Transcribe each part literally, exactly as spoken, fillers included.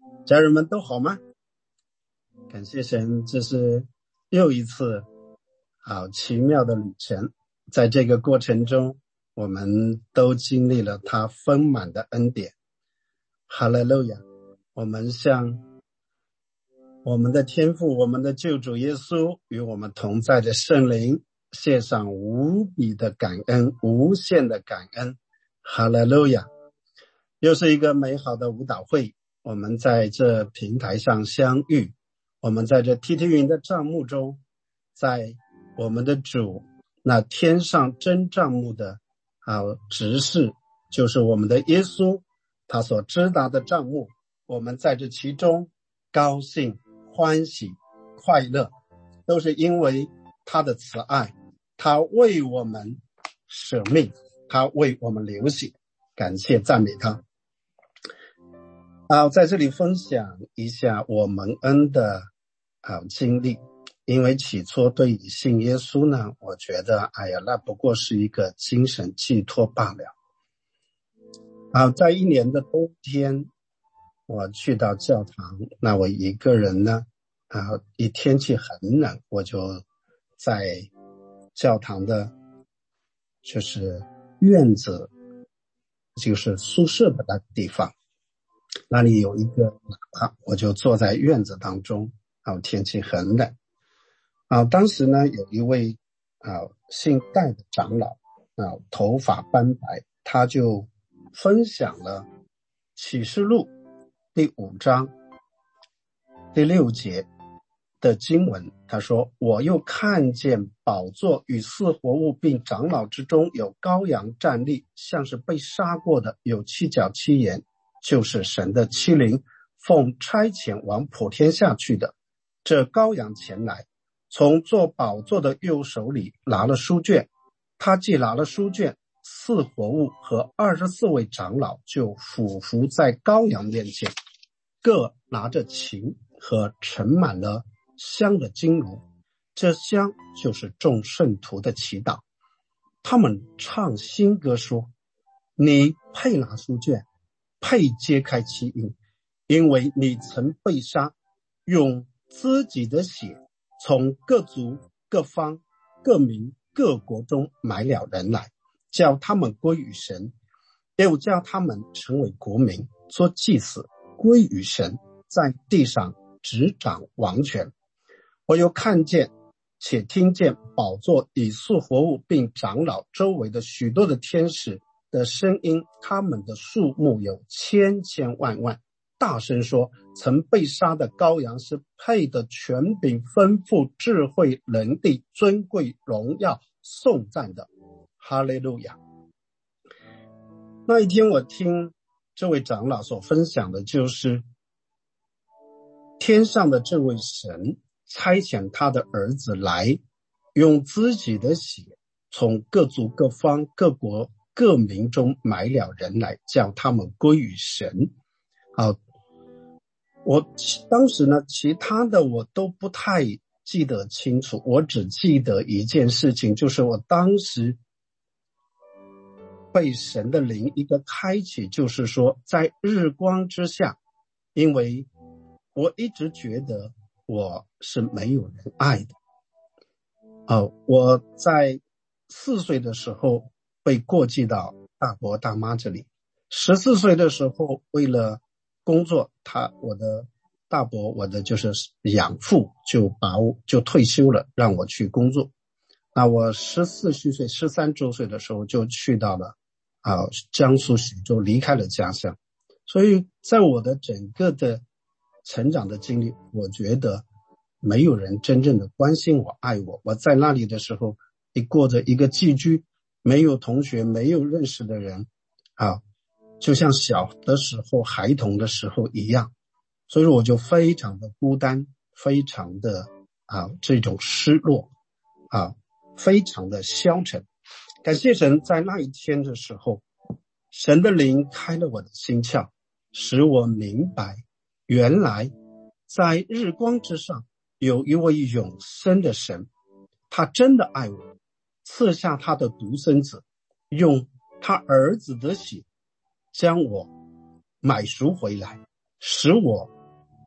家人们都好吗？感谢神，这是又一次好奇妙的旅程。在这个过程中，我们都经历了他丰满的恩典。哈利路亚！我们向我们的天父，我们的救主耶稣与我们同在的圣灵献上无比的感恩，无限的感恩。哈利路亚！又是一个美好的舞蹈会，我们在这平台上相遇，我们在这 T T 云的帐幕中，在我们的主那天上真帐幕的啊执事，就是我们的耶稣，他所支搭的帐幕，我们在这其中高兴欢喜快乐，都是因为他的慈爱，他为我们舍命，他为我们流血，感谢赞美他。啊，在这里分享一下我蒙恩的啊经历。因为起初对于信耶稣呢，我觉得哎呀，那不过是一个精神寄托罢了。啊，在一年的冬天，我去到教堂，那我一个人呢，啊，一天气很冷，我就在教堂的，就是院子，就是宿舍的那个地方。那里有一个喇叭，我就坐在院子当中，啊，天气很冷，啊，当时呢有一位啊姓戴的长老，啊，头发斑白，他就分享了启示录第五章第六节的经文，他说：我又看见宝座与四活物并长老之中有羔羊站立，像是被杀过的，有七角七眼，就是神的七灵，奉差遣往普天下去的。这羔羊前来，从坐宝座的右手里拿了书卷，他既拿了书卷，四活物和二十四位长老就俯伏在羔羊面前，各拿着琴和盛满了香的金炉，这香就是众圣徒的祈祷。他们唱新歌说：你配拿书卷，配揭开七印，因为你曾被杀，用自己的血从各族各方各民各国中买了人来，叫他们归于神，又叫他们成为国民，做祭司，归于神，在地上执掌王权。我又看见且听见宝座与四活物并长老周围的许多的天使的声音，他们的数目有千千万万，大声说：曾被杀的羔羊是配的权柄丰富智慧能力尊贵荣耀颂赞的。哈利路亚！那一天我听这位长老所分享的就是天上的这位神差遣他的儿子来，用自己的血从各族各方各国各民中买了人来，叫他们归于神。好，我当时呢，其他的我都不太记得清楚，我只记得一件事情，就是我当时被神的灵一个开启，就是说在日光之下，因为我一直觉得我是没有人爱的。哦，我在四岁的时候被过继到大伯大妈这里，十四岁的时候为了工作，他我的大伯我的就是养父就把我就退休了，让我去工作。那我十四虚岁十三周岁的时候就去到了啊江苏徐州，离开了家乡。所以在我的整个的成长的经历，我觉得没有人真正的关心我爱我。我在那里的时候一过着一个寄居，没有同学没有认识的人啊，就像小的时候孩童的时候一样。所以我就非常的孤单，非常的啊这种失落啊，非常的消沉。感谢神，在那一天的时候，神的灵开了我的心窍，使我明白原来在日光之上有一位永生的神，他真的爱我，赐下他的独生子，用他儿子的血将我买赎回来，使我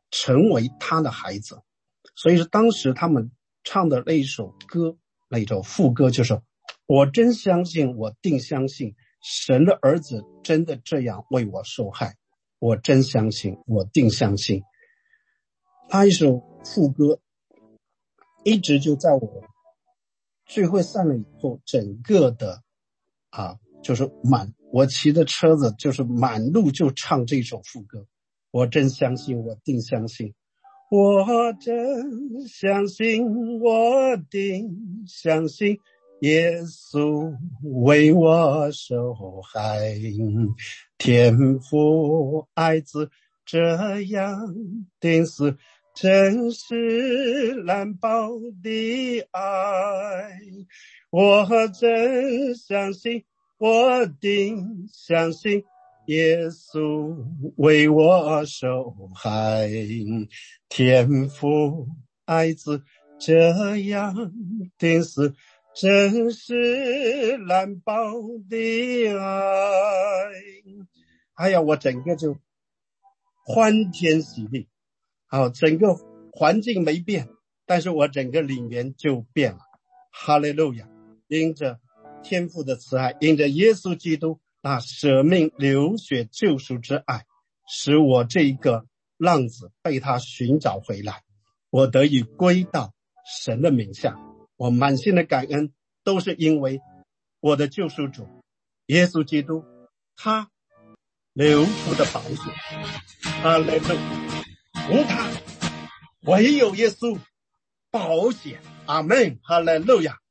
成为他的孩子。所以是当时他们唱的那一首歌，那一首副歌就是我真相信，我定相信，神的儿子真的这样为我受害，我真相信，我定相信。那一首副歌一直就在我聚会散了以后，整个的啊，就是满我骑的车子就是满路就唱这首副歌，我真相信，我定相信，我真相信，我定相信，耶稣为我受害，天父爱子这样定死，真是难保的爱，我真相信，我定相信，耶稣为我受害，天父爱子这样定死，真是难保的爱。哎呀，我整个就欢天喜地，好，整个环境没变，但是我整个里面就变了。哈利路亚！因着天父的慈爱，因着耶稣基督那舍命流血救赎之爱，使我这一个浪子被他寻找回来，我得以归到神的名下。我满心的感恩，都是因为我的救赎主耶稣基督他流出的宝血。哈利路亚！无他，唯有耶稣宝血。阿们！哈利路亚！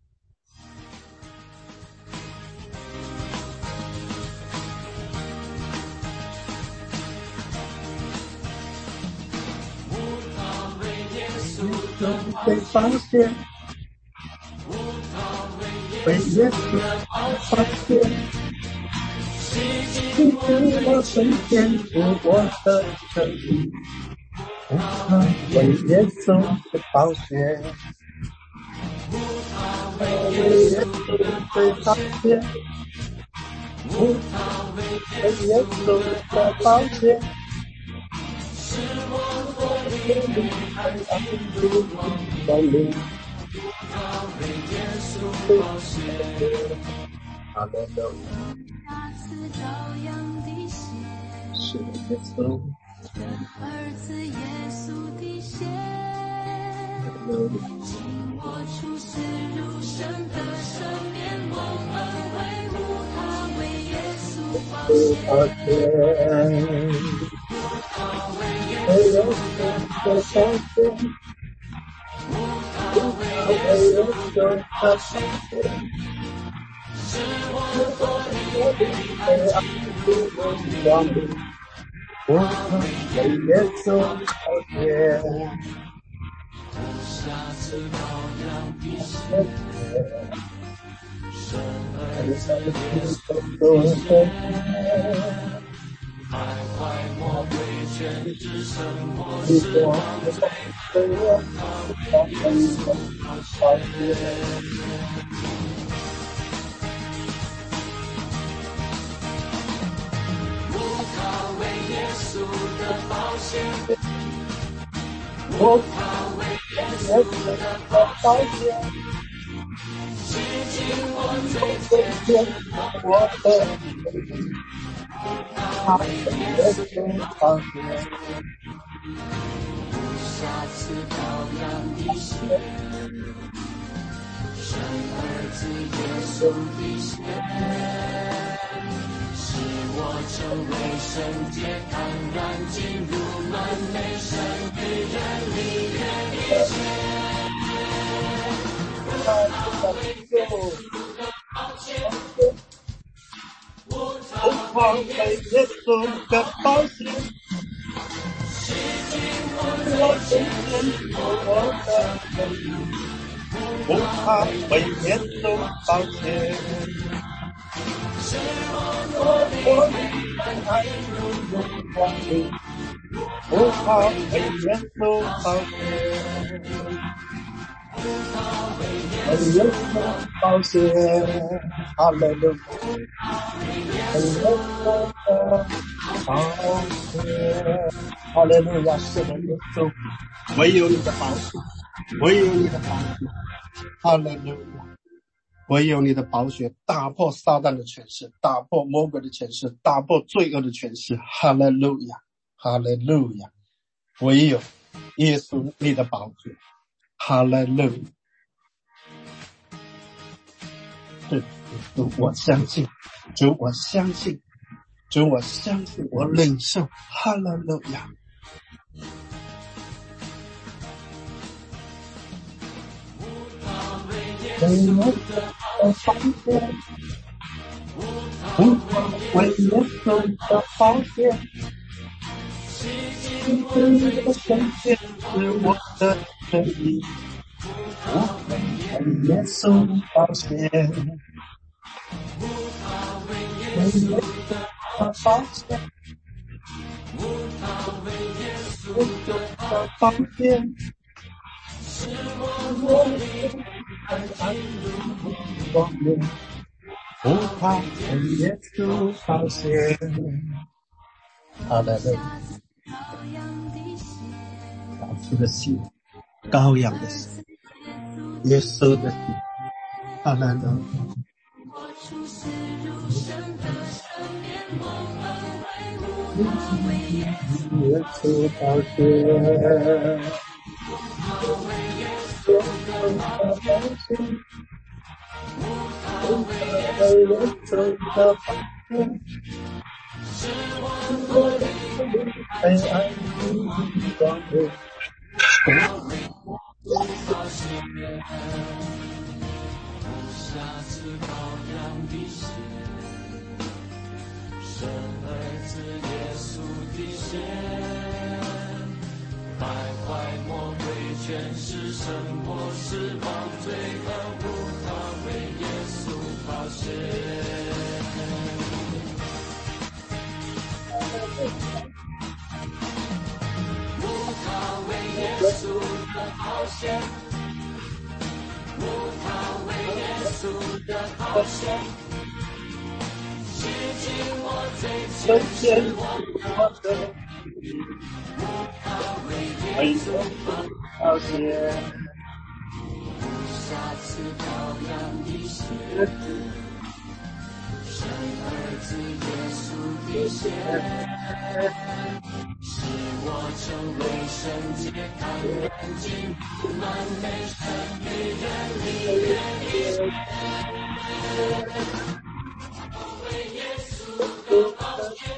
被发现，被耶稣发现，你是我身边是我的生命，为耶稣的宝血，为耶稣被发现，为耶稣的宝血，是我的生命，爱爱的生命，为耶稣宝血。阿门。那次羔羊的血，是耶稣儿子耶稣的血，请我出死入生的赦免，蒙恩惠护他为耶稣宝血，他为耶稣的宝血，他为耶稣的宝血，是我所有的爱爱的光明，我为耶稣宝血，不下次羔羊的血，神儿子耶稣的血，徘徊魔鬼全只剩我是我的我，他为耶稣宝血。耶稣的宝血，我他为耶稣的宝血，洗净我罪愆，我的罪，他为耶稣宝血，不下次羔羊的血，神儿子耶稣的血，使我成为圣洁，坦然进入门内，神与人离远一切。他为耶稣的宝血，他为耶稣的宝血，洗净我罪愆，我的罪，他为耶稣宝血。是我我的爱如荣光明，不怕为耶稣宝血， 唯有宝血，哈利路亚，唯有宝血，哈利路亚，是的，耶稣，唯有你的宝血，唯有你的宝血，哈利路亚，唯有你的宝血打破撒旦的权势，打破魔鬼的权势，打破罪恶的权势，哈利路亚，哈利路亚，唯有耶稣你的宝血，哈利路亚。是主，我相信，主，我相信，主，我相信，我领受，哈利路亚。为我的宝血，为耶稣的宝血，你的圣洁是我的正义，我为耶稣宝血，为耶稣的宝血，为耶稣的宝血，是我的爱如光明，不怕为耶稣宝血。好的，对，羔羊的血，羔羊的血，耶稣的血，好的，对。耶稣宝血， 全是生活是忘罪和无他为耶稣宝血，无他为耶稣的宝血，无他为耶稣的宝血，洗净我罪愆是我的，无他为耶稣宝血，无瑕疵羔羊的血，生儿子耶稣的血，使我成为圣洁干净，满美神与人里面的为耶稣的宝血，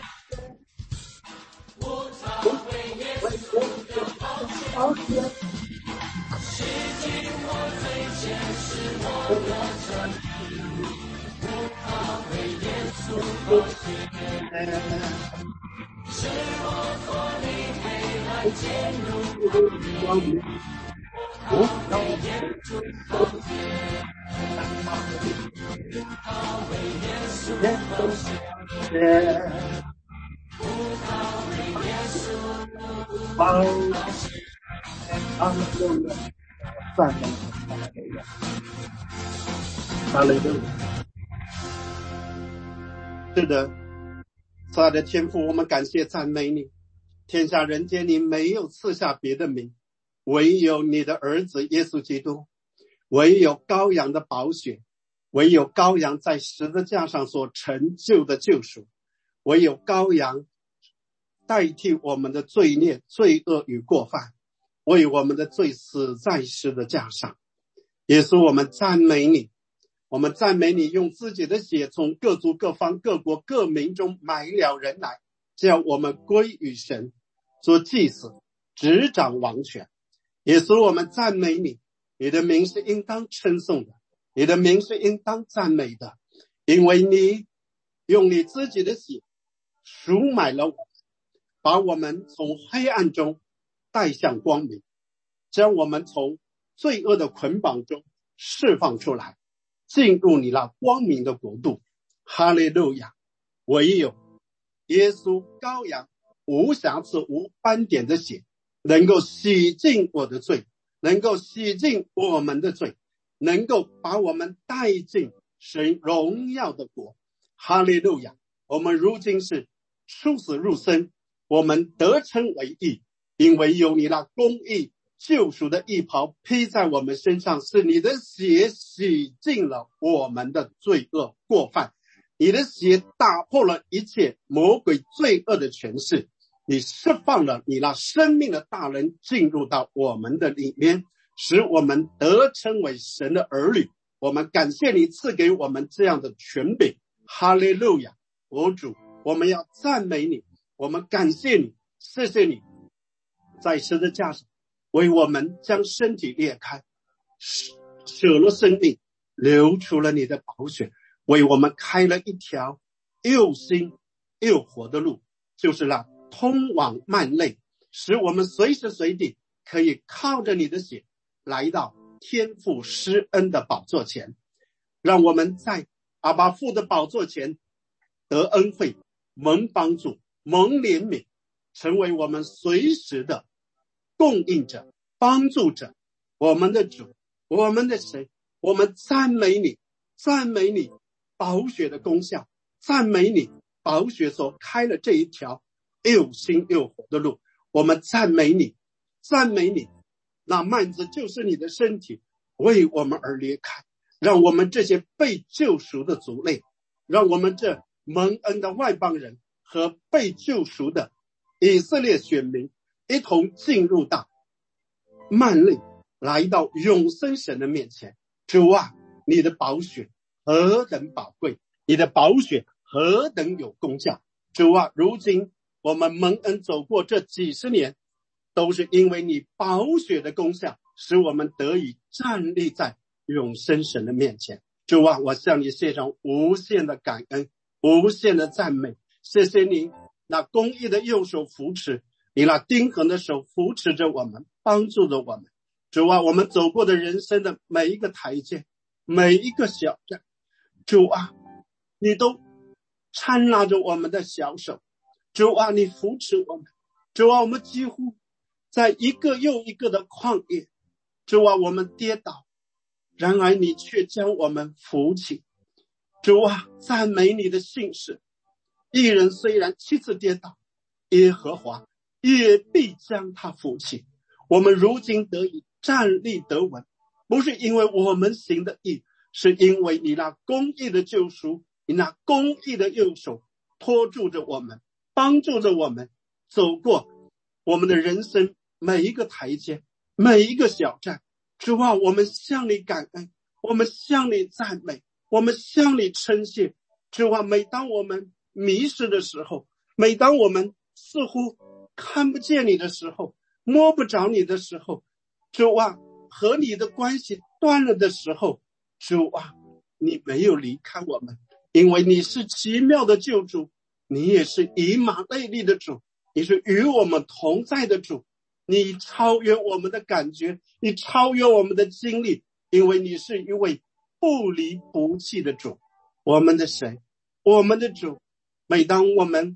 无他为耶稣的宝血，洗净我罪愆是我的正义，无他为耶稣宝血，使我脱离黑暗进入光明，无他为耶稣宝血，无他为耶稣宝血，无他为耶稣宝血。 哈利路亚，赞美哈利路亚，哈利路亚。是的，亲爱的天父，我们感谢赞美你。天下人间你没有赐下别的名，唯有你的儿子耶稣基督，唯有羔羊的宝血，唯有羔羊在十字架上所成就的救赎，唯有羔羊代替我们的罪孽、罪恶与过犯，为我们的罪死在十字架上。耶稣，我们赞美你，我们赞美你用自己的血从各族各方各国各民中买了人来，叫我们归于神，做祭司，执掌王权。耶稣，我们赞美你，你的名是应当称颂的，你的名是应当赞美的，因为你用你自己的血赎买了我们，把我们从黑暗中带向光明，将我们从罪恶的捆绑中释放出来，进入你那光明的国度。哈利路亚！唯有耶稣羔羊无瑕疵无斑点的血能够洗净我的罪， 能够洗净我们的罪，能够把我们带进神荣耀的国。哈利路亚！我们如今是出死入生，我们得称为义，因为有你那公义救赎的义袍披在我们身上，是你的血洗净了我们的罪恶过犯，你的血打破了一切魔鬼罪恶的权势，你释放了你那生命的大能进入到我们的里面，使我们得称为神的儿女。我们感谢你赐给我们这样的权柄。哈利路亚！我主，我们要赞美你，我们感谢你，谢谢你在十字架上为我们将身体裂开，舍了生命，流出了你的宝血，为我们开了一条又新又活的路，就是那通往幔内，使我们随时随地可以靠着你的血来到天父施恩的宝座前，让我们在阿爸父的宝座前得恩惠，蒙帮助，蒙怜悯，成为我们随时的供应者，帮助者。我们的主，我们的神，我们赞美你，赞美你宝血的功效，赞美你宝血所开了这一条又新又活的路。我们赞美你，赞美你，那幔子就是你的身体，为我们而裂开，让我们这些被救赎的族类，让我们这蒙恩的外邦人和被救赎的以色列选民一同进入到幔内，来到永生神的面前。主啊，你的宝血何等宝贵，你的宝血何等有功效。主啊，如今我们蒙恩走过这几十年，都是因为你宝血的功效，使我们得以站立在永生神的面前。主啊，我向你献上无限的感恩，无限的赞美。谢谢你那公义的右手扶持，你那钉痕的手扶持着我们，帮助着我们。主啊，我们走过的人生的每一个台阶，每一个小站，主啊，你都搀拉着我们的小手。主啊，你扶持我们。主啊，我们几乎在一个又一个的旷野，主啊，我们跌倒，然而你却将我们扶起。主啊，赞美你的信实。一人虽然七次跌倒，耶和华也必将他扶起。我们如今得以站立得稳，不是因为我们行的义，是因为你那公义的救赎，你那公义的右手托住着我们，帮助着我们走过我们的人生每一个台阶，每一个小站。主啊，我们向你感恩，我们向你赞美，我们向你称谢。主啊，每当我们迷失的时候，每当我们似乎看不见你的时候，摸不着你的时候，主啊，和你的关系断了的时候，主啊，你没有离开我们，因为你是奇妙的救主，你也是以马内利的主，你是与我们同在的主，你超越我们的感觉，你超越我们的经历，因为你是一位不离不弃的主。我们的神，我们的主，每当我们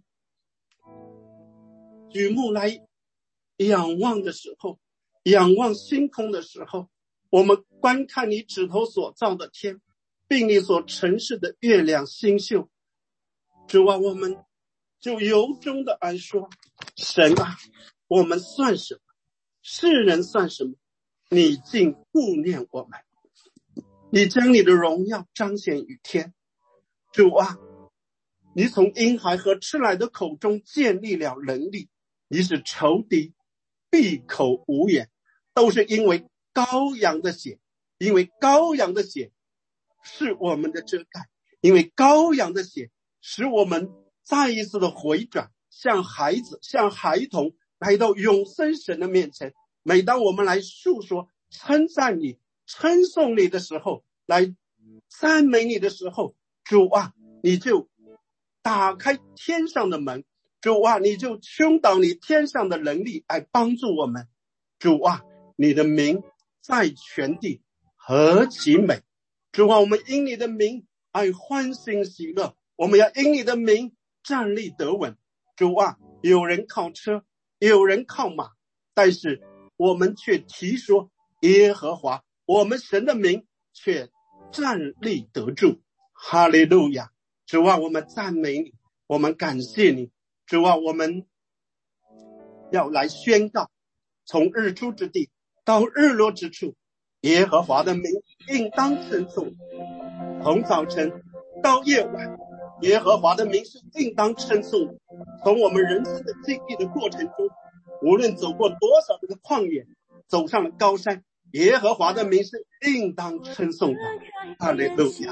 举目来仰望的时候，仰望星空的时候，我们观看你指头所造的天，并你所陈示的月亮星宿，主啊，我们就由衷的来说，神啊，我们算什么？世人算什么？你竟顾念我们，你将你的荣耀彰显于天。主啊，你从婴孩和吃奶的口中建立了能力，你使仇敌闭口无言，都是因为羔羊的血，因为羔羊的血是我们的遮盖，因为羔羊的血使我们再一次的回转，像孩子，像孩童来到永生神的面前。每当我们来述说称赞你，称颂你的时候，来赞美你的时候，主啊，你就打开天上的门，主啊，你就倾倒你天上的能力来帮助我们。主啊，你的名在全地何其美。主啊，我们因你的名而欢欣喜乐，我们要因你的名站立得稳。主啊，有人靠车，有人靠马，但是我们却提说耶和华我们神的名却站立得住。哈利路亚！主啊，我们赞美你，我们感谢你。主啊，我们要来宣告，从日出之地到日落之处，耶和华的名应当称颂。从早晨到夜晚，耶和华的名是应当称颂。从我们人生的经历的过程中，无论走过多少这个旷野，走上了高山，耶和华的名是应当称颂的。哈利路亚！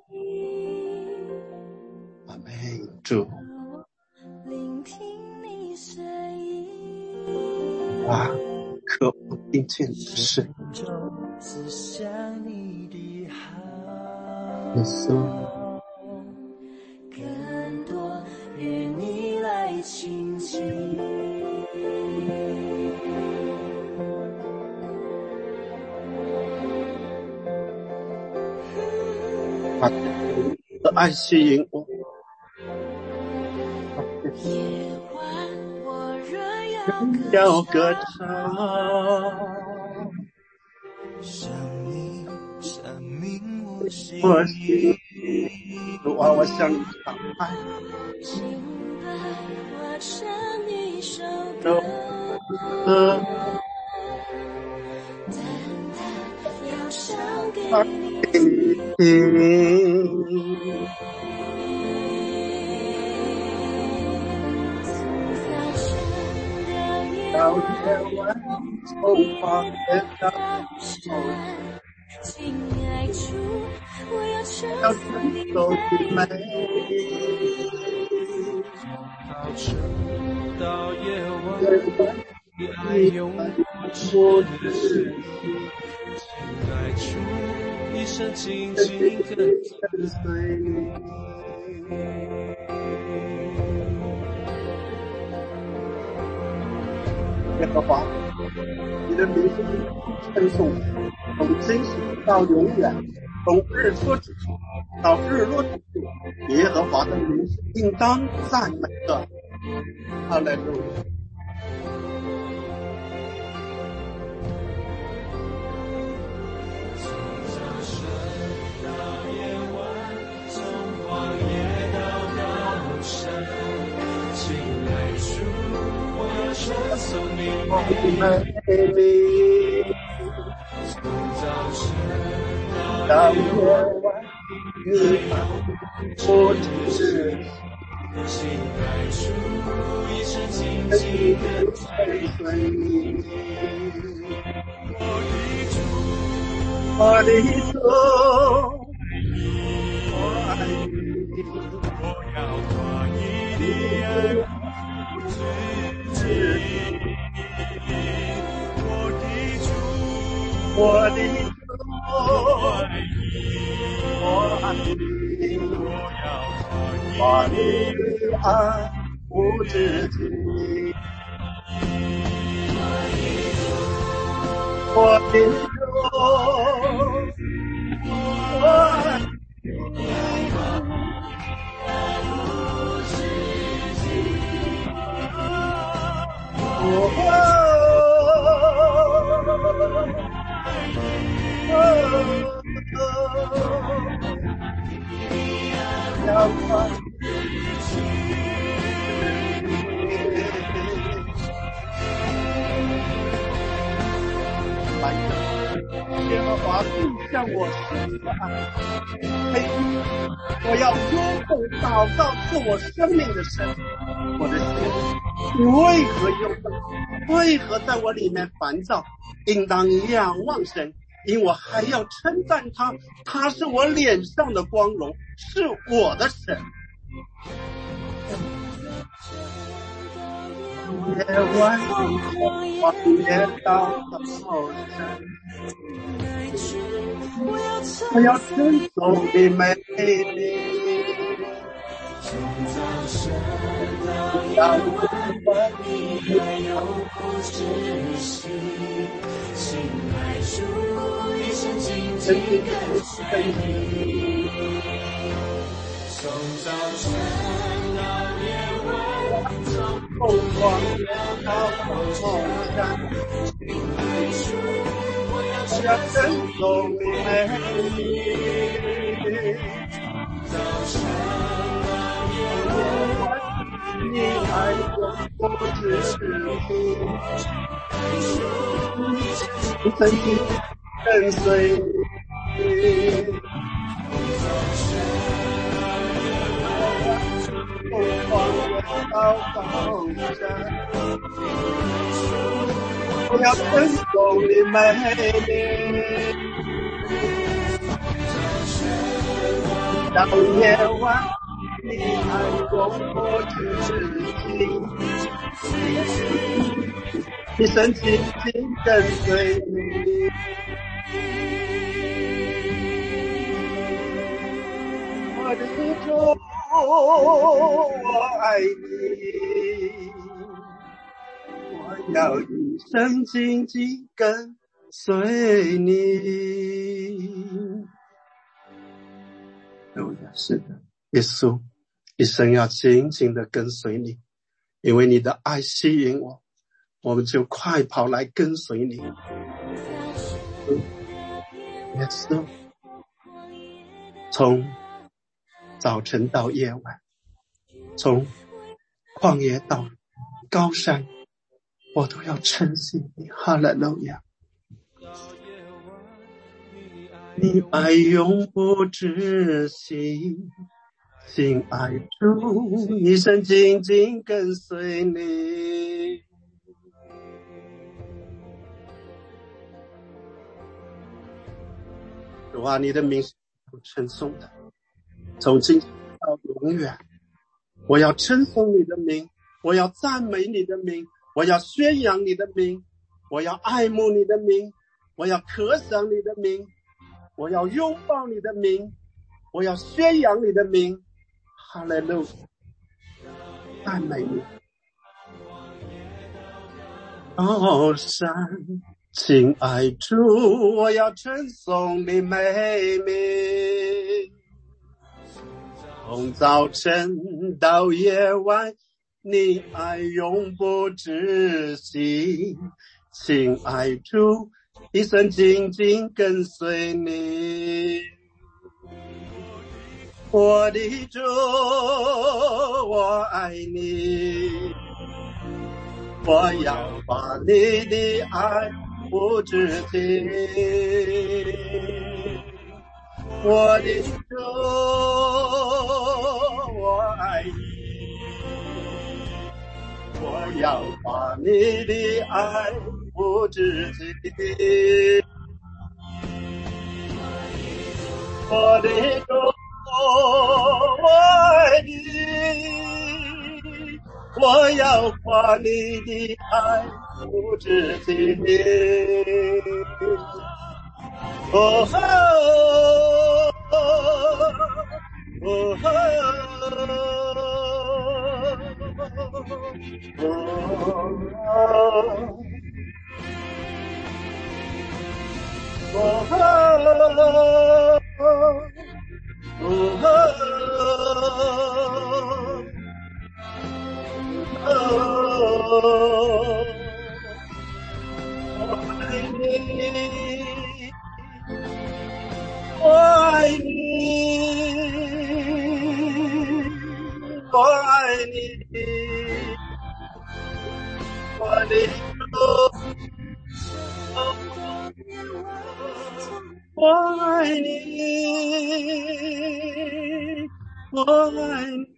阿们。主啊，渴望听见你的声音，耶稣， 更多与你来亲近。 把你的爱吸引我。 夜晚我若要歌唱， 生命生命我心我心主啊，我向你敞开， 敬拜我唱一首歌歌，单单要唱给你听。到夜晚，从荒野到亲爱主，我要要唱承受的美。 到晨到夜晚，你爱永不止息。亲爱主，一生紧紧跟随你。 耶和华，你的名是称颂，从今时到永远，从日出之处到日落之处，耶和华的名是应当赞美的。哈利路亚！ 从早晨到夜晚，从荒野到高山，亲爱主，我要称颂你美丽， 从早晨到到夜夜晚，你不止亲爱主，一生紧紧跟随你。 我的主，我爱你， 我要夸你的爱不止息。我的主， 我的主， 我爱你， 我爱你， 我要夸我你的爱无止境。我的主，我爱你，要快来耶和华必向我施慈爱，嘿，我要拥抱祷告是我生命的神。我的心，你为何忧闷？为何在我里面烦躁？应当仰望神，因我还要称赞他，他是我脸上的光荣，是我的神。夜晚荒野到早晨，我要称颂你美丽。到夜晚， 你爱永不止息。亲爱主，一生紧紧跟随你。 从早晨到夜晚，从从荒野到高山， 亲爱主，我要要承受你美丽。早晨你爱永不止息，你曾经跟随你。疯狂的祷告着，我要承受你美丽。到夜晚，你爱永不止息，一生紧紧跟随你。我的主，我爱你，我要一生紧紧跟随你。是的，耶稣，一生要紧紧的跟随你，因为你的爱吸引我，我们就快跑来跟随你。耶稣，从早晨到夜晚，从旷野到高山，我都要称谢你。哈利路亚！你爱永不止息，亲爱主，一生紧紧跟随你。主啊，你的名是称颂的，从今到永远。我要称颂你的名，我要赞美你的名，我要宣扬你的名，我要爱慕你的名，我要渴想你的名，我要拥抱你的名，我要宣扬你的名。哈利路亚，赞美你。高山，亲爱主，我要称颂你美名。从早晨到夜晚，你爱永不止息。亲爱主，一生紧紧跟随你。我的主，我爱你，我要把你的爱不止息。我的主，我爱你，我要把你的爱不止息。我的主，我爱你，我要把你的爱不止息。哦吼哦吼哦吼我爱你，我爱你，我爱你，我的主，我爱你，我爱你。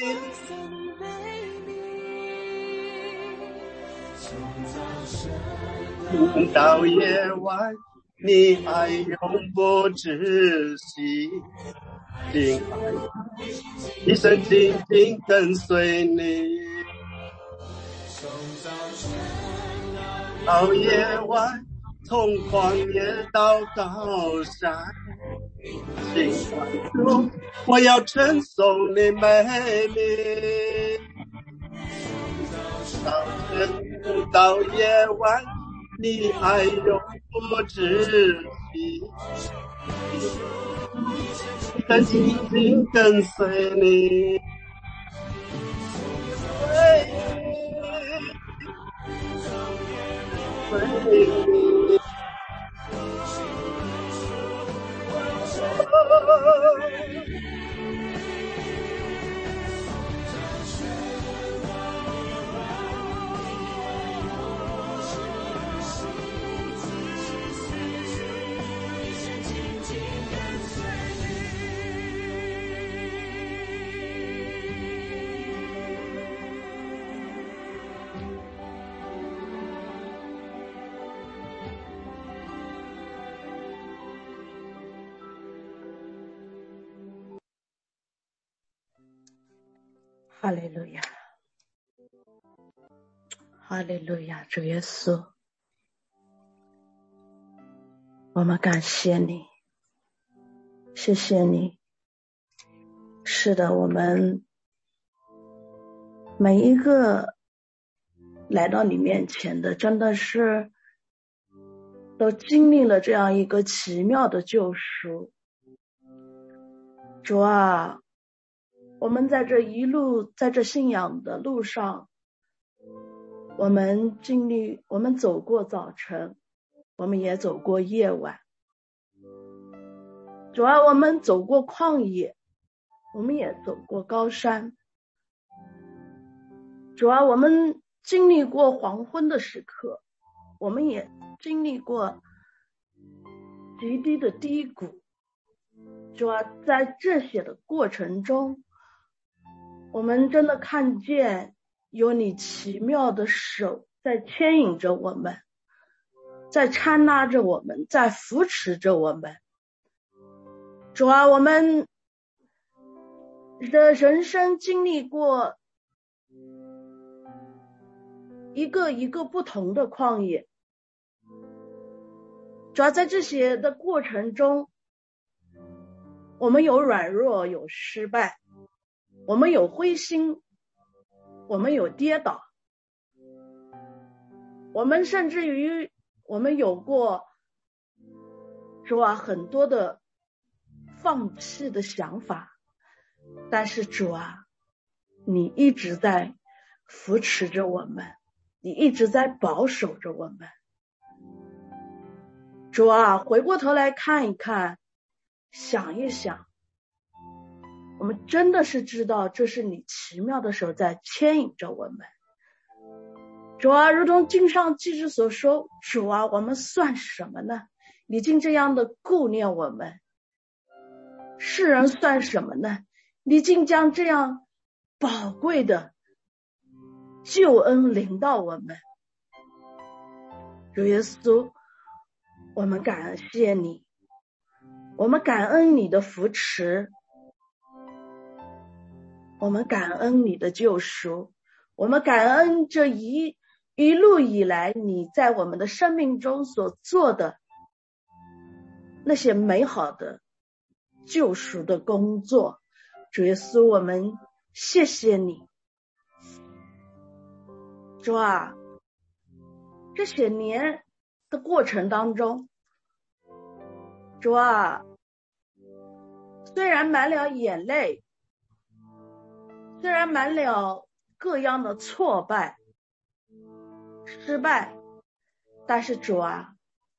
从到夜晚，你爱永不止息。亲爱，一生紧紧跟随你。到夜晚，从旷野到高山，亲爱主，我要称颂你美名。早晨到夜晚，你爱永不止息，跟紧紧跟随你。随你， 哈利路亚，哈利路亚，主耶稣，我们感谢你，谢谢你。是的，我们每一个来到你面前的，真的是都经历了这样一个奇妙的救赎。主啊，我们在这一路，在这信仰的路上，我们经历，我们走过早晨，我们也走过夜晚。主啊，我们走过旷野，我们也走过高山。主啊，我们经历过黄昏的时刻，我们也经历过极低的低谷。主啊，在这些的过程中，我们真的看见有你奇妙的手在牵引着我们，在搀拉着我们，在扶持着我们。主啊，我们的人生经历过一个一个不同的旷野。主要在这些的过程中，我们有软弱，有失败，我们有灰心，我们有跌倒，我们甚至于我们有过主啊很多的放弃的想法，但是主啊，你一直在扶持着我们，你一直在保守着我们。主啊，回过头来看一看，想一想，我们真的是知道这是你奇妙的手在牵引着我们。主啊，如同经上记之所说，主啊，我们算什么呢？你竟这样的顾念我们。世人算什么呢？你竟将这样宝贵的救恩临到我们。主耶稣，我们感谢你，我们感恩你的扶持，我们感恩你的救赎，我们感恩这一一路以来你在我们的生命中所做的那些美好的救赎的工作。主耶稣，我们谢谢你。主啊，这些年的过程当中，主啊，虽然满了眼泪，虽然满了各样的挫败失败，但是主啊，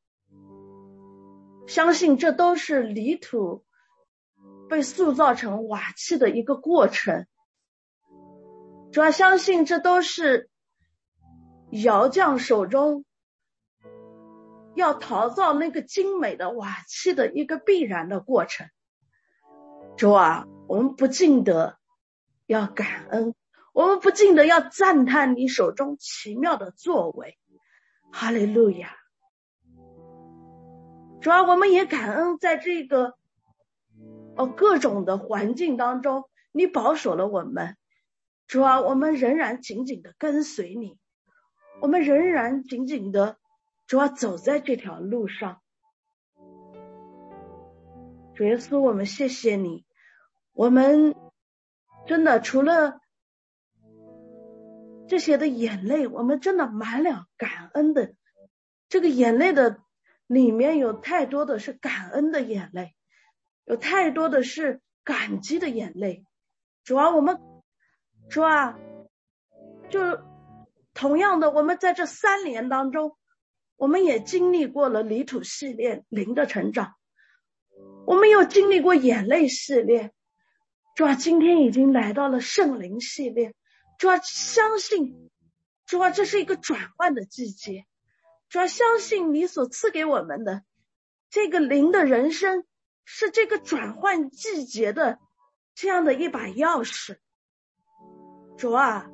相信这都是泥土被塑造成瓦器的一个过程。主啊，相信这都是窑匠手中要陶造那个精美的瓦器的一个必然的过程。主啊，我们不禁得要感恩，我们不禁得要赞叹你手中奇妙的作为。哈利路亚。主啊，我们也感恩在这个哦各种的环境当中，你保守了我们。主啊，我们仍然紧紧的跟随你，我们仍然紧紧的主啊走在这条路上。主耶稣，我们谢谢你，我们真的除了这些的眼泪，我们真的满了感恩的，这个眼泪的里面有太多的是感恩的眼泪，有太多的是感激的眼泪。主啊，我们主啊，就同样的，我们在这三年当中，我们也经历过了泥土系列灵的成长，我们又经历过眼泪系列。主啊，今天已经来到了圣灵系列。主啊，相信主啊，这是一个转换的季节。主啊，相信你所赐给我们的这个灵的人生是这个转换季节的这样的一把钥匙。主啊，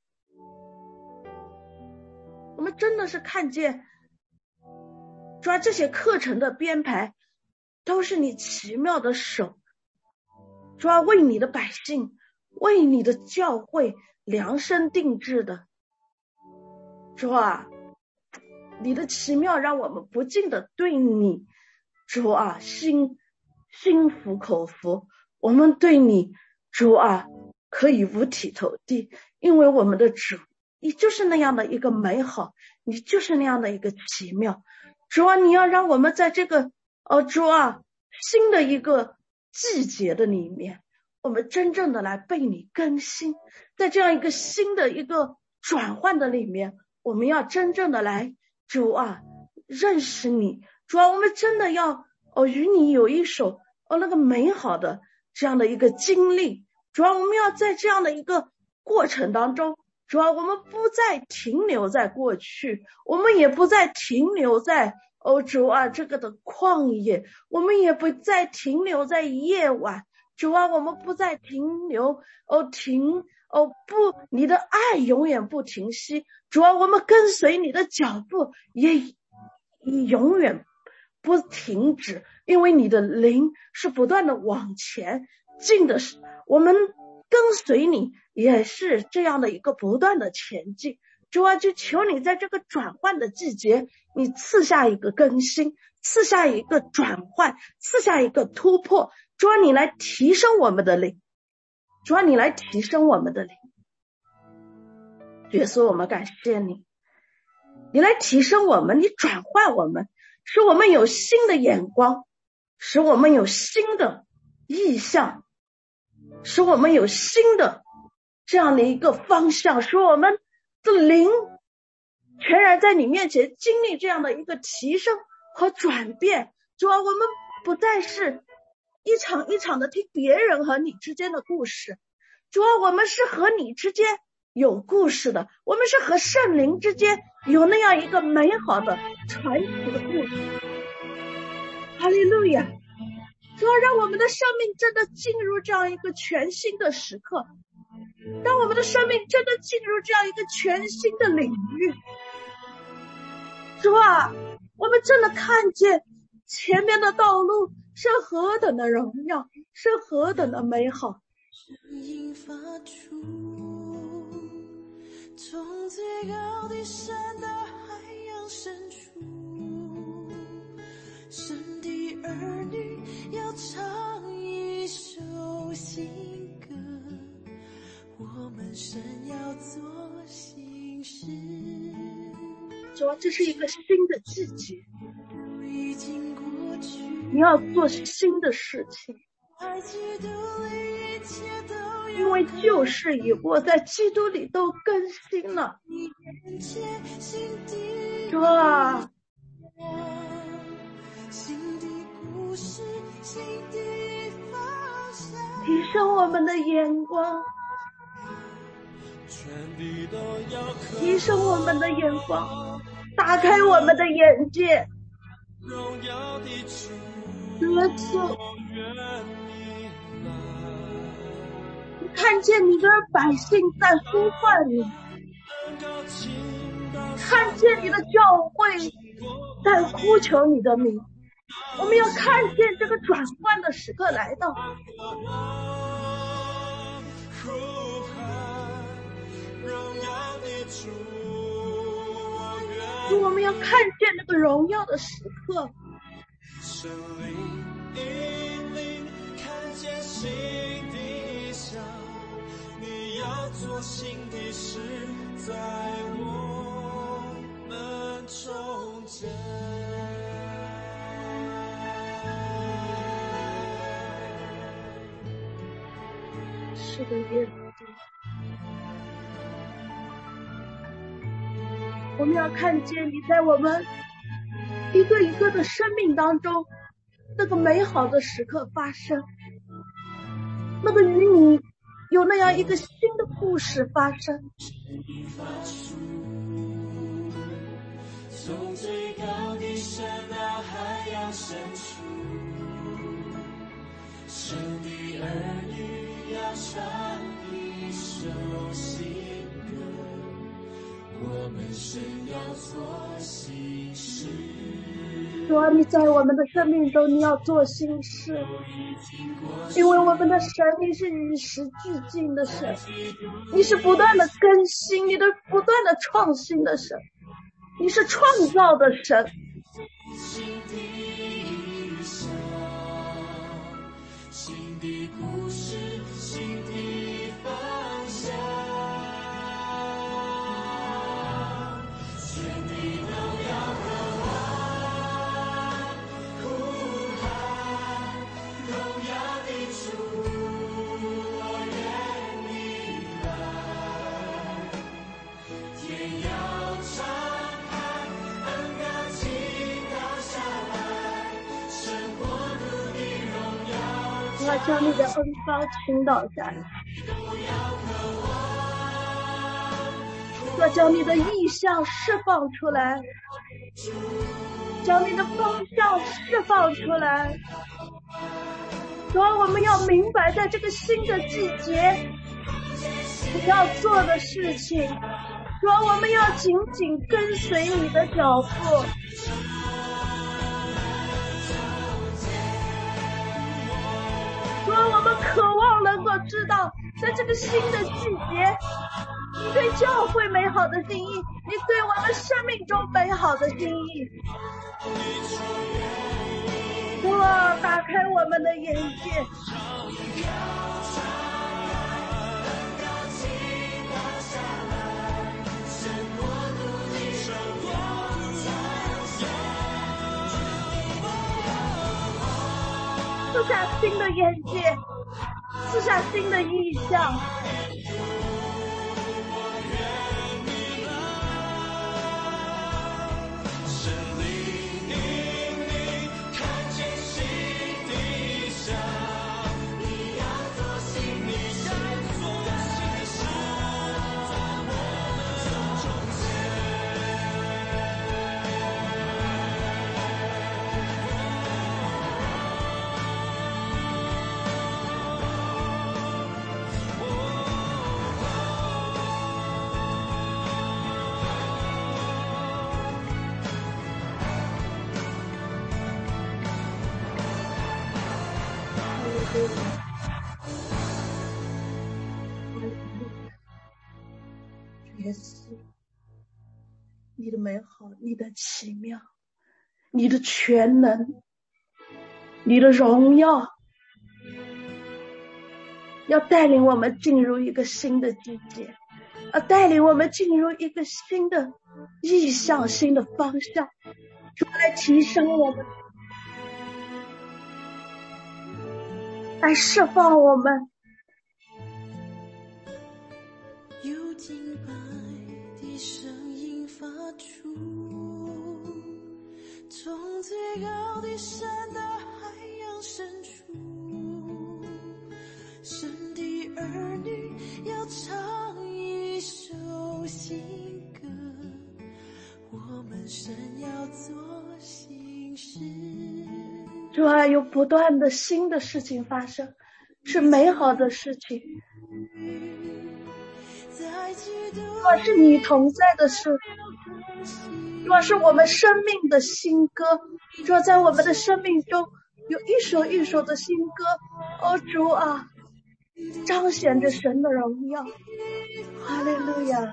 我们真的是看见主啊，这些课程的编排都是你奇妙的手。主啊，为你的百姓， 为你的教会量身定制的。主啊，你的奇妙让我们不禁的对你，主啊，心心服口服。我们对你，主啊，可以五体投地，因为我们的主，你就是那样的一个美好，你就是那样的一个奇妙。主啊，你要让我们在这个呃，主啊，新的一个季节的里面，我们真正的来被你更新，在这样一个新的一个转换的里面，我们要真正的来，主啊，认识你。主啊，我们真的要哦与你有一首哦那个美好的这样的一个经历。主啊，我们要在这样的一个过程当中，主啊，我们不再停留在过去，我们也不再停留在哦主啊这个的旷野，我们也不再停留在夜晚。主啊，我们不再停留哦停哦不，你的爱永远不停息。主啊，我们跟随你的脚步也永远不停止，因为你的灵是不断的往前进的，我们跟随你也是这样的一个不断的前进。主啊，就求你在这个转换的季节，你赐下一个更新，赐下一个转换，赐下一个突破。主啊，你来提升我们的灵，主啊，你来提升我们的灵。耶稣，我们感谢你，你来提升我们，你转换我们，使我们有新的眼光，使我们有新的意向，使我们有新的这样的一个方向，使我们的灵全然在你面前经历这样的一个提升和转变。主啊，我们不再是一场一场的听别人和你之间的故事，主啊，我们是和你之间有故事的，我们是和圣灵之间有那样一个美好的传奇的故事。哈利路亚！主啊，让我们的生命真的进入这样一个全新的时刻，当我们的生命真的进入这样一个全新的领域。主啊，我们真的看见前面的道路是何等的荣耀，是何等的美好。 声音发出，从最高的山到海洋深处，神的儿女要唱一首新歌，我们神要做新事。 主啊，这是一个新的季节， 已经过去， 你要做新的事情， 在基督里一切都有， 因为旧事已过，在基督里都更新了。 你眼前新的主啊， 新的故事，新的方向， 提升我们的眼光， 全地都要渴提升我们的眼光，打开我们的眼界。 荣耀的主， 耶稣， 愿你来， 看见你的百姓在呼唤你， 登高倾倒看见你的教会在呼求你的名。我们要看见这个转换的时刻来到， 呼喊荣耀的主， 我们要看见那个荣耀的时刻。 神灵引领，看见新的笑，你要做新的事，在我们中间。 是的，耶稣，我们要看见你在我们一个一个的生命当中那个美好的时刻发生，那个与你有那样一个新的故事发生。 从最高的山到海洋深处，神的儿女要唱一首新歌，我们神要做新事。 主啊，你在我们的生命中，你要做新事，因为我们的神，你是与时俱进的神，你是不断的更新，你的不断的创新的神，你是创造的神。 新的故事，新的方向，全地都要渴望呼喊荣耀的主，我愿你来，天要敞开，恩高倾倒下来，胜过主的荣耀。 我要将你的恩膏倾倒下来，我要将你的意象释放出来，将你的方向释放出来。主啊，我们要明白，在这个新的季节，你要做的事情。主啊，我们要紧紧跟随你的脚步。主啊，我们渴望能够知道，在这个新的季节，你对教会美好的心意，你对我们生命中美好的心意。主啊，打开我们的眼界。赐下新的眼界，赐下新的意象。耶稣，你的美好，你的奇妙，你的全能，你的荣耀，要带领我们进入一个新的季节，要带领我们进入一个新的意向，新的方向，主来提升我们，来释放我们。 有敬拜的声音发出，从最高的山到海洋深处，神的儿女要唱一首新歌，我们神要做新事。 主啊，有不断的新的事情发生，是美好的事情。主啊，是你同在的事，主啊，是我们生命的新歌。主啊，在我们的生命中有一首一首的新歌。哦，主啊，彰显着神的荣耀。哈利路亚。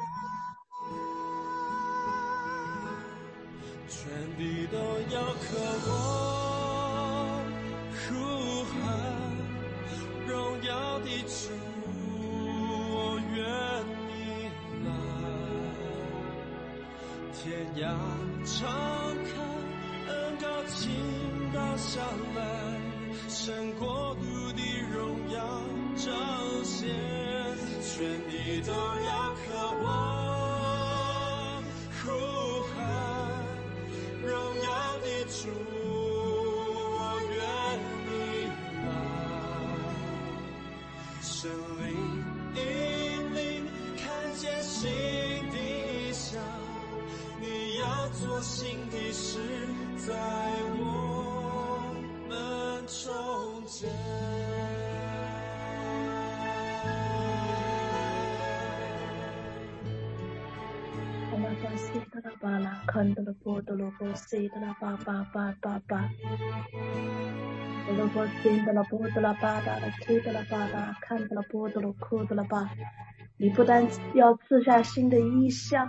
全地都要渴望呼喊荣耀的主，我愿你来，天涯敞开，恩膏倾倒下来，胜过主的荣耀彰显，全地都要渴望呼喊荣耀的主，我愿你来，神灵引领，看见新的想，你要做新的事，在我们中间。 我们在西的啦巴啦，看的了波的了波西的啦巴巴巴巴巴，的了波西的啦波的啦巴达的西的啦巴达，看的了波的了哭的了巴。你不但要赐下新的意象，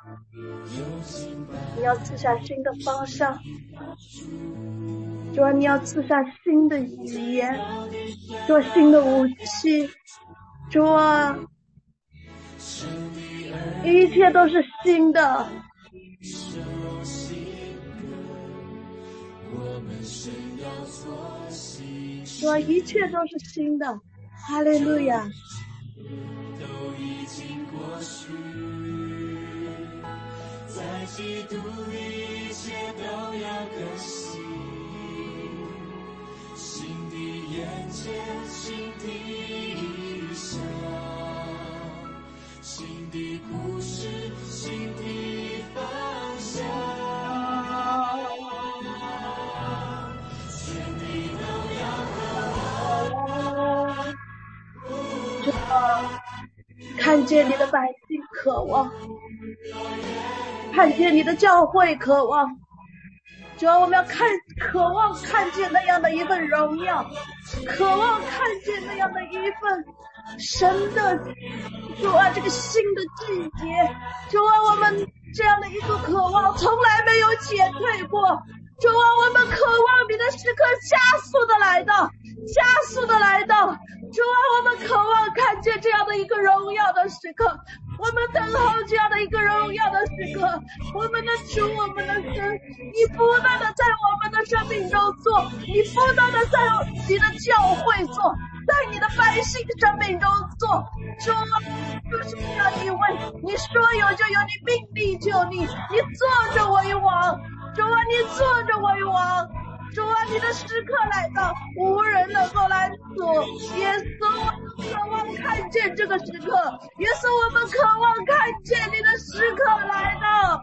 你要赐下新的方向，主啊，你要赐下新的语言，主啊，新的武器，主啊，一切都是新的。主啊，一切都是新的，哈利路亚。 都已经过去，在基督里一切都要更新，新的眼界，新的意象，新的故事，新的方向，全地都要和我。 主啊，看见你的百姓渴望，看见你的教会渴望，主啊，我们要看渴望看见那样的一份荣耀，渴望看见那样的一份神的主啊，这个新的季节，主啊，我们这样的一个渴望从来没有减退过，主啊，我们渴望你的时刻加速的来到，加速的来到，主啊，我们渴望看见这样的一个荣耀的时刻，我们等候这样的一个荣耀的时刻，我们的主，我们的神，你不断的在我们的生命中做，你不断的在你的教会做，在你的百姓生命中做，主啊，就是这样一位，你说有就有，你命立就立，你坐着为王，主啊，你坐着为王，主啊，你的时刻来到，无人能够拦阻。耶稣，我们渴望看见这个时刻，耶稣，我们渴望看见你的时刻来到。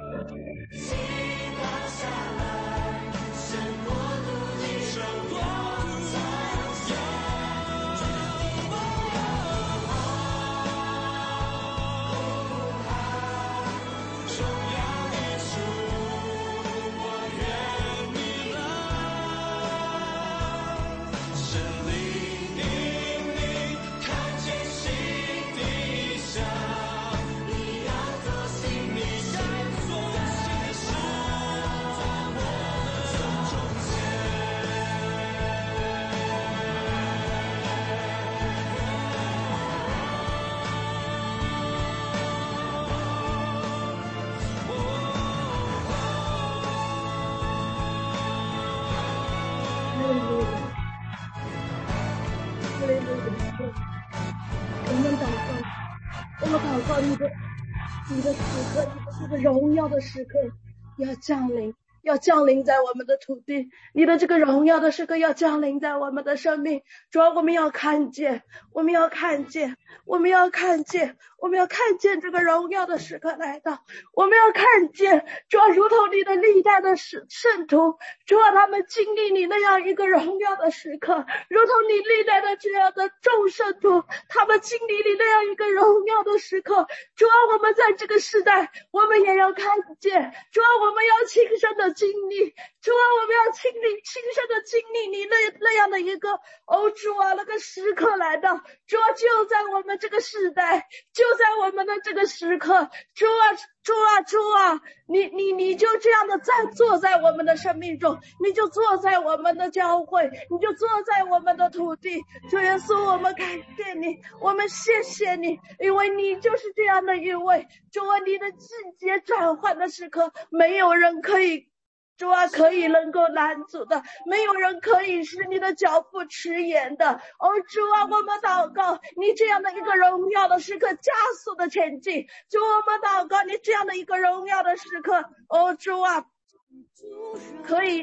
我们祷告，我们祷告你的你的时刻，你的这个荣耀的时刻要降临，要降临在我们的土地，你的这个荣耀的时刻要降临在我们的生命。主要我们要看见，我们要看见，我们要看见，我们要看见这个荣耀的时刻来到，我们要看见，主要如同你的历代的圣圣徒，主要他们经历你那样一个荣耀的时刻，如同你历代的这样的众圣徒，他们经历你那样一个荣耀的时刻。主要我们在这个时代，我们也要看见，主要我们要亲身的经历，主啊，我们要亲历亲身的经历你那那样的一个哦，主啊，那个时刻来到，主啊，就在我们这个时代，就在我们的这个时刻，主啊，主啊，主啊，你你你就这样的在坐在我们的生命中，你就坐在我们的教会，你就坐在我们的土地。主耶稣，我们感谢你，我们谢谢你，因为你就是这样的一位。主啊，你的季节转换的时刻，没有人可以主啊，可以能够拦阻的，没有人可以使你的脚步迟延的。哦，主啊，我们祷告你这样的一个荣耀的时刻加速的前进。主，我们祷告你这样的一个荣耀的时刻，哦，主啊，可以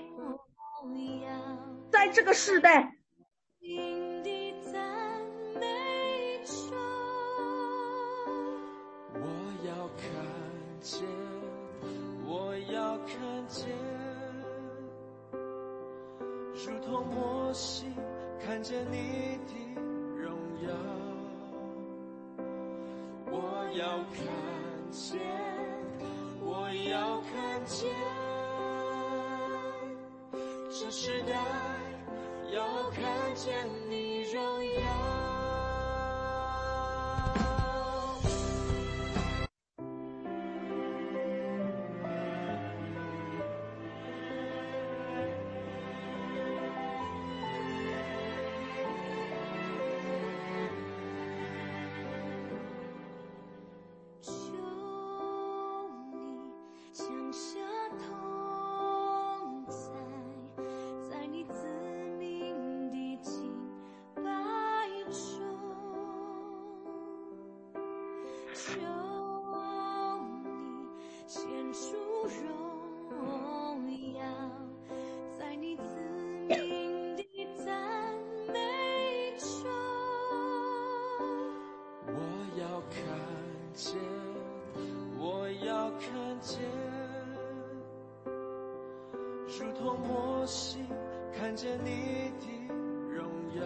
在这个时代我要看见，我要看见，如同摩西看见你的荣耀。我要看见，我见，这时代要看见你荣耀。如同摩西看见你的荣耀，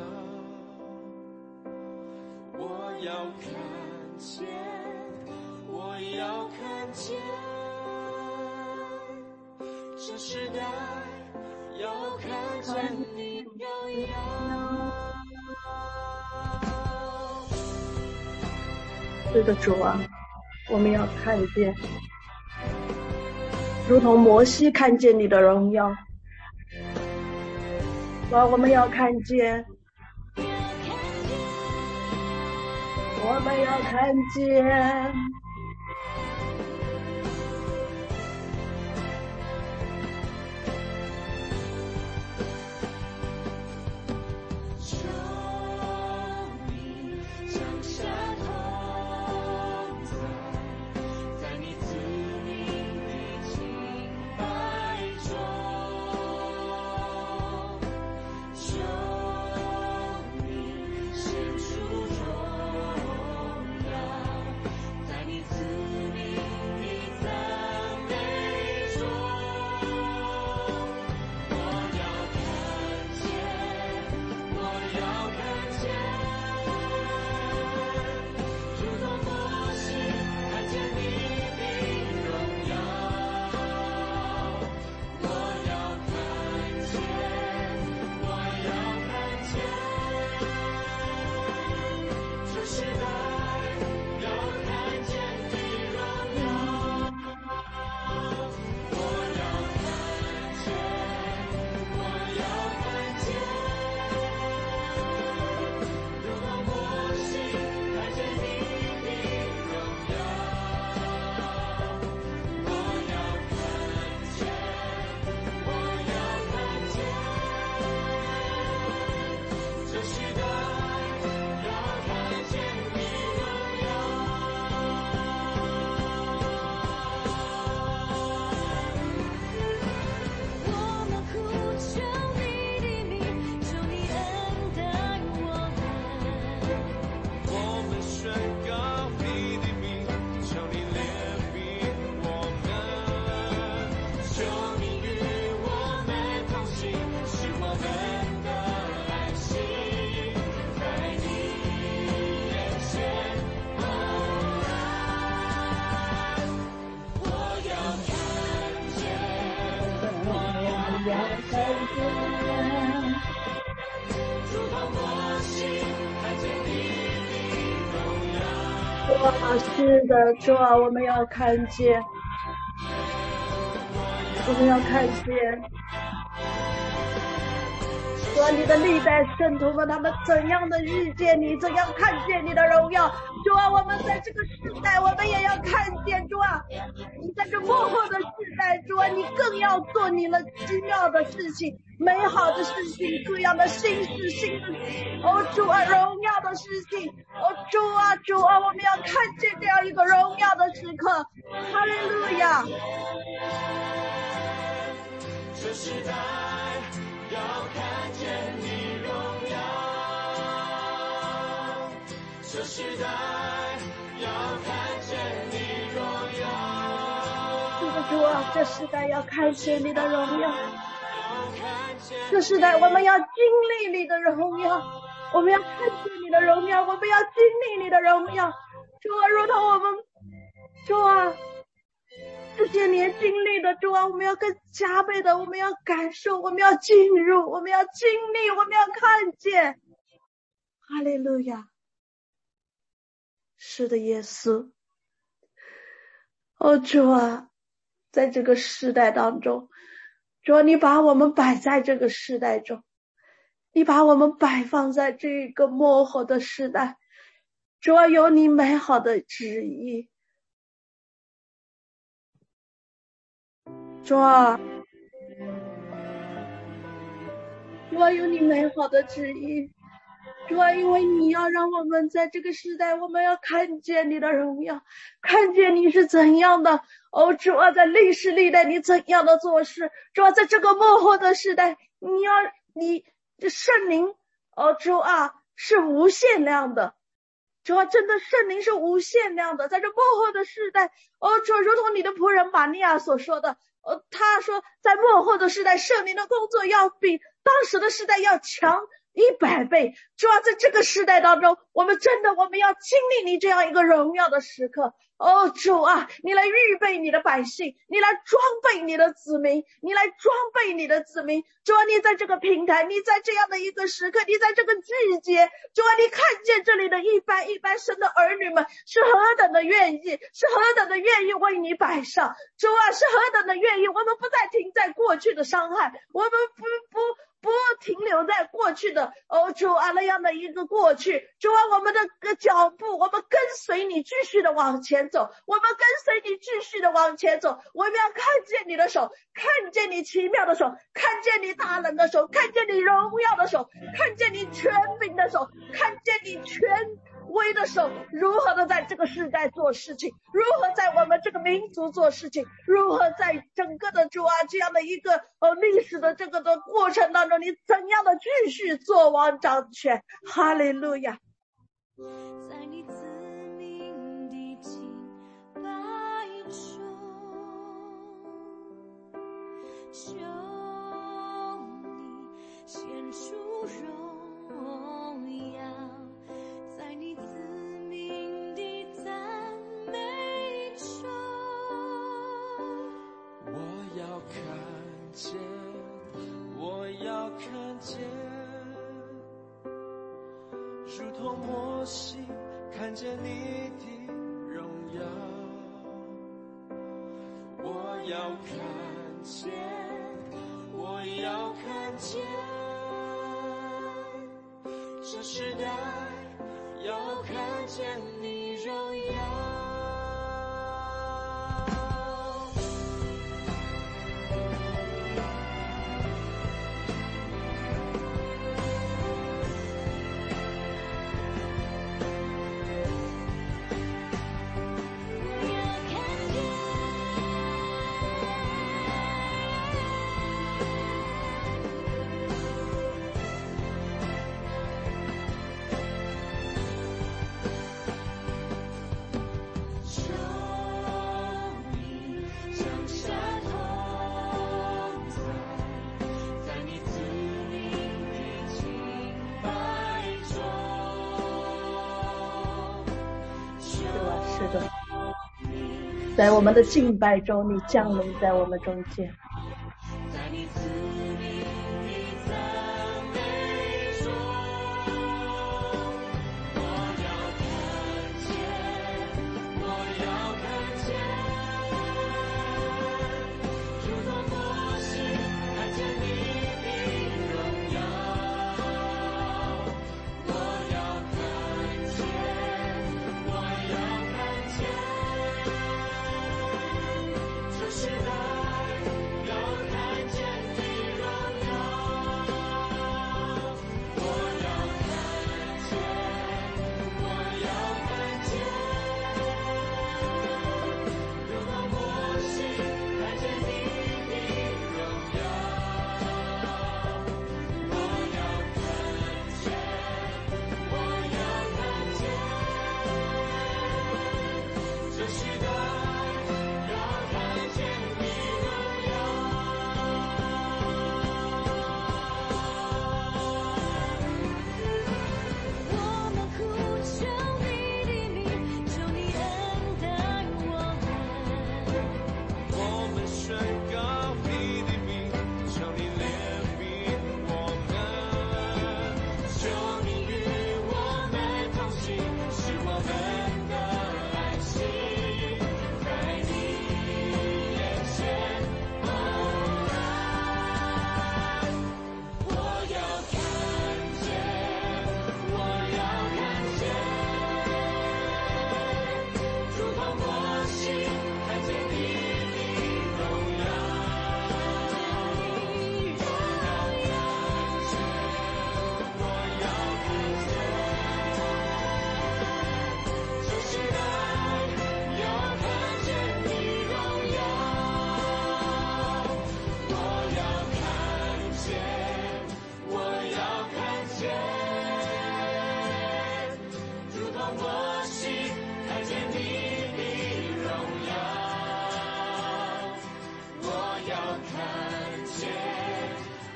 我要看见，我要看见，这时代要看见你荣耀。 是的，主啊，我们要看见，如同摩西看见你的荣耀。主啊，我们要看见，我们要看见，是的，主啊，我们要看见，我们要看见，主啊，你的历代圣徒们，他们怎样的遇见你，怎样看见你的荣耀。主啊，我们在这个时代，我们也要看见，主啊，你在这幕后的时代，主啊，你更要做你了奇妙的事情，美好的事情，这样的新事新的哦，主啊，荣耀的事情，哦，主啊，主啊，我们要看见这样一个荣耀的时刻，哈利路亚。 这时代要看见你荣耀，这时代要看见你荣耀。 是的，主啊，这时代要看见你的荣耀。这时代我们要经历你的荣耀，我们要看见你的荣耀，我们要经历你的荣耀。主啊，如同我们，主啊， 这些年经历的主啊，我们要更加倍的，我们要感受，我们要进入，我们要经历，我们要看见。哈利路亚！是的，耶稣。哦，主啊，在这个时代当中，主啊，你把我们摆在这个时代中，你把我们摆放在这个末后的时代，主啊，有你美好的旨意。主啊，主啊，有你美好的旨意。主啊，因为你要让我们在这个时代，我们要看见你的荣耀，看见你是怎样的。哦，主啊，在历史历代你怎样的做事。主啊，在这个末后的时代，你要你圣灵，哦，主啊，是无限量的。主啊，真的圣灵是无限量的，在这末后的时代，哦，主啊，如同你的仆人玛利亚所说的，哦，他说在末后的时代，圣灵的工作要比当时的时代要强一百倍。主啊，在这个时代当中，我们真的我们要经历你这样一个荣耀的时刻。哦，主啊，你来预备你的百姓，你来装备你的子民，你来装备你的子民。主啊，你在这个平台，你在这样的一个时刻，你在这个季节，主啊，你看见这里的一般一般神的儿女们是何等的愿意，是何等的愿意为你摆上。主啊，是何等的愿意，我们不再停在过去的伤害，我们不不不停留在过去的哦，主啊那样的一个过去。主啊，我们的脚步，我们跟随你继续的往前走，我们跟随你继续的往前走。我们要看见你的手，看见你奇妙的手，看见你大能的手，看见你荣耀的手，看见你权柄的手，看见你权威的手，如何的在这个时代做事情，如何在我们这个民族做事情，如何在整个的主啊这样的一个呃历史的这个的过程当中，你怎样的继续做王掌权。哈利路亚！ 在你子民的敬拜中，求你显出荣耀，在你子民的赞美中， 我要看见，我要看见，如同摩西看见你的荣耀。我要看见，我要看见，这时代要看见你荣耀。 在我们的敬拜中，你降临在我们中间。 时代要看见你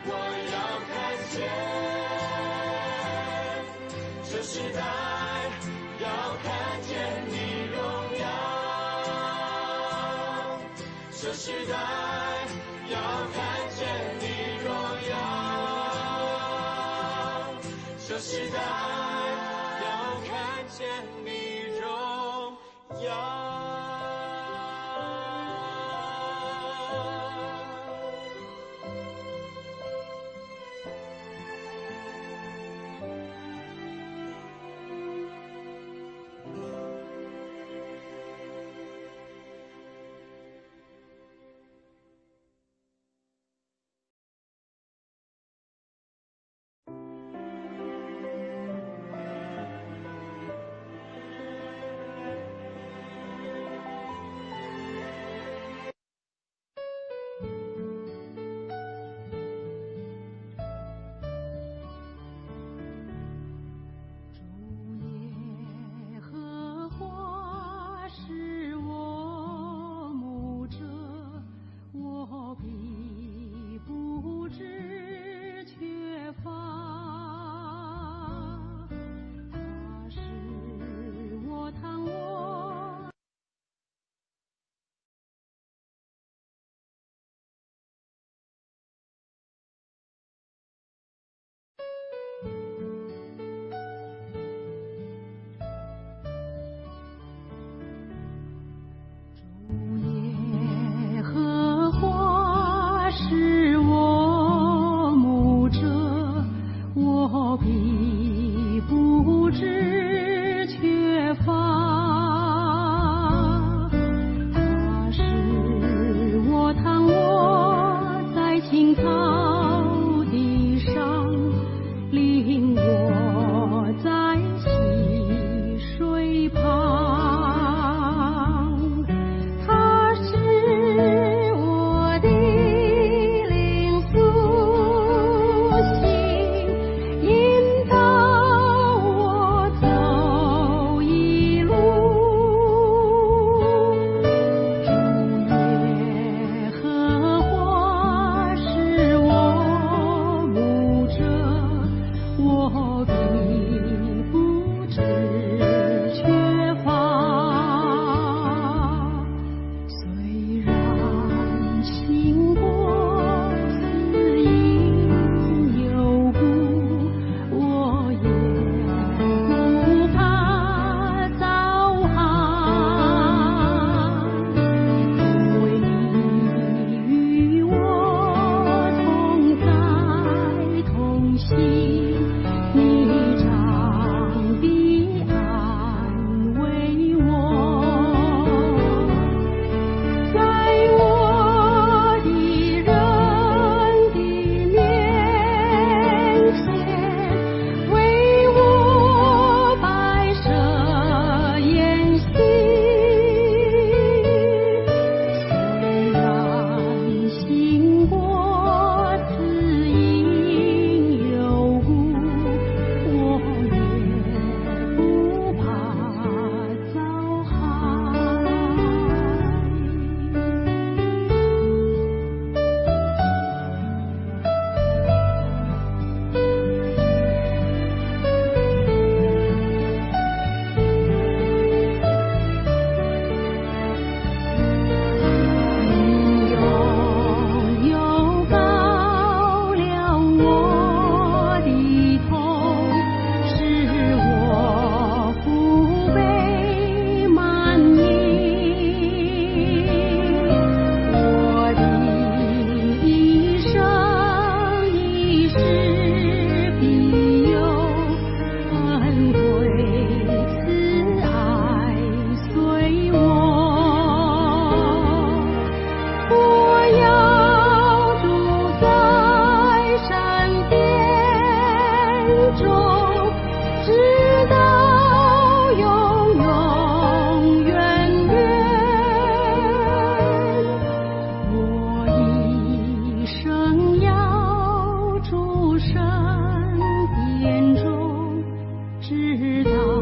我要看见，这时代要看见你荣耀，这时代要看见你荣耀，这时代要看见你荣耀。 知道